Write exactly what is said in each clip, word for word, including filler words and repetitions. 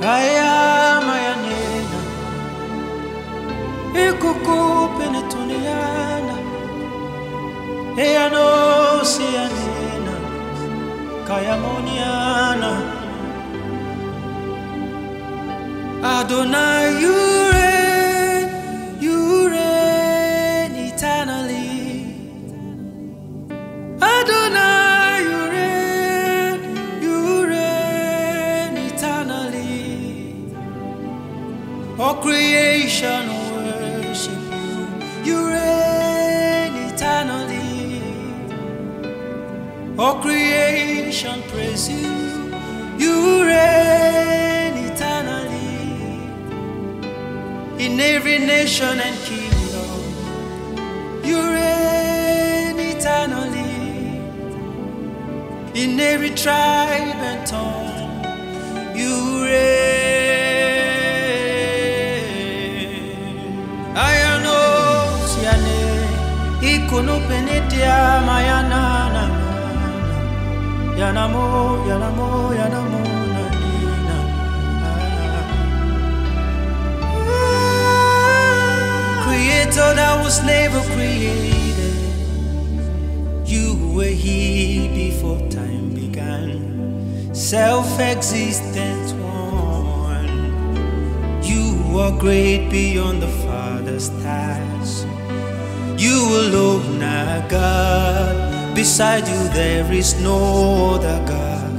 Aya mayanena ikuku penetuniana eya no sianena kaya moniana Adonai, you reign, you reign eternally. Adonai, you reign, you reign eternally. All creation worship you, you reign eternally. All creation praise you, you reign eternally. In every nation and kingdom, you reign eternally. In every tribe and tongue, you reign. I know, Siane, ikono penetia mayana, yanamo, yanamo, yanamo. Creator that was never created, you were here before time began, self-existent one. You are great beyond the Father's task. You alone are God, beside you there is no other God.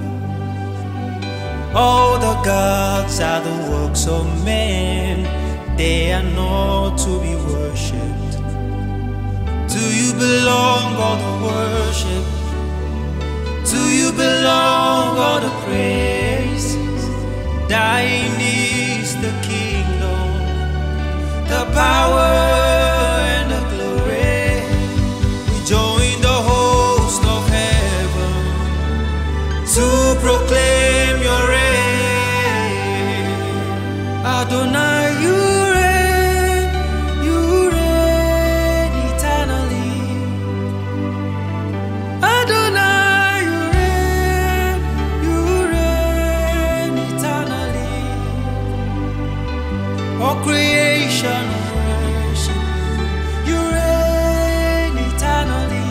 All the gods are the works of men, they are not to be worshipped. To you belong all the worship, to you belong all the praise. Thine is the kingdom, the power and the glory. We join the host of heaven to proclaim your reign. Adonai, you all creation worship you, you reign eternally.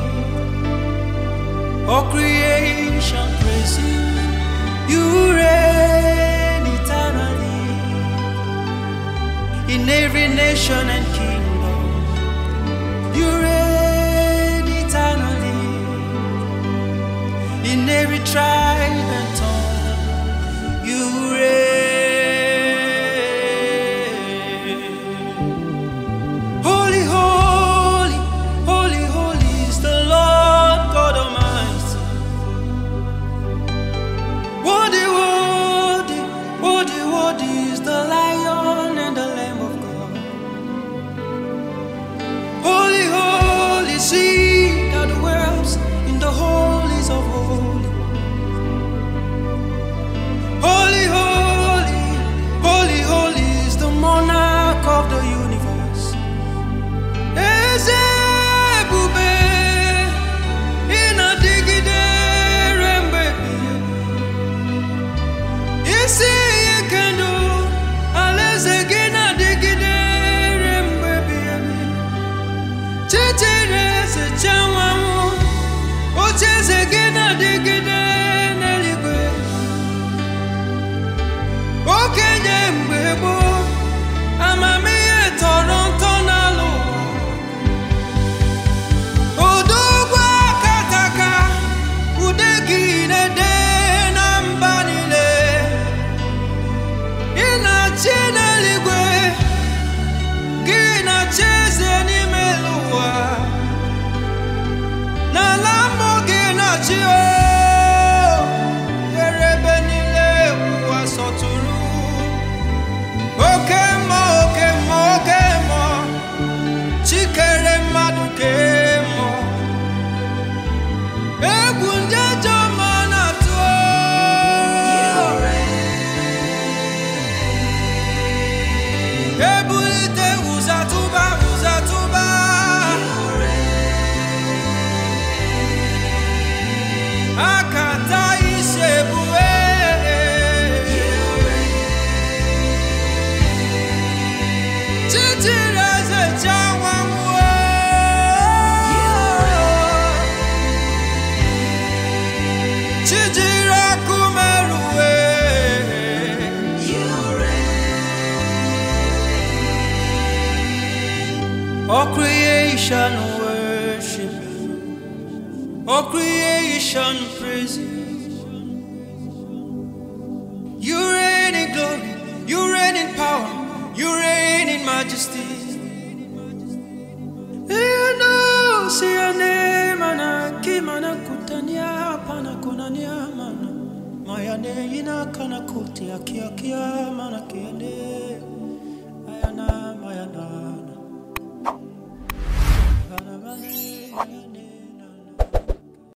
All creation praise you, you reign eternally. In every nation and kingdom, you reign eternally. In every tribe and tongue, you reign. Holy, holy, Chijira kumeruwe. You reign. All creation worship. All creation praise you. You reign in glory. You reign in power. You reign in majesty. You know, see your name, ana kimana kutania, pana kunania mana. Mayane ina kana kuti akia kia mana kiane. Ayana mayana. Ayana mayana.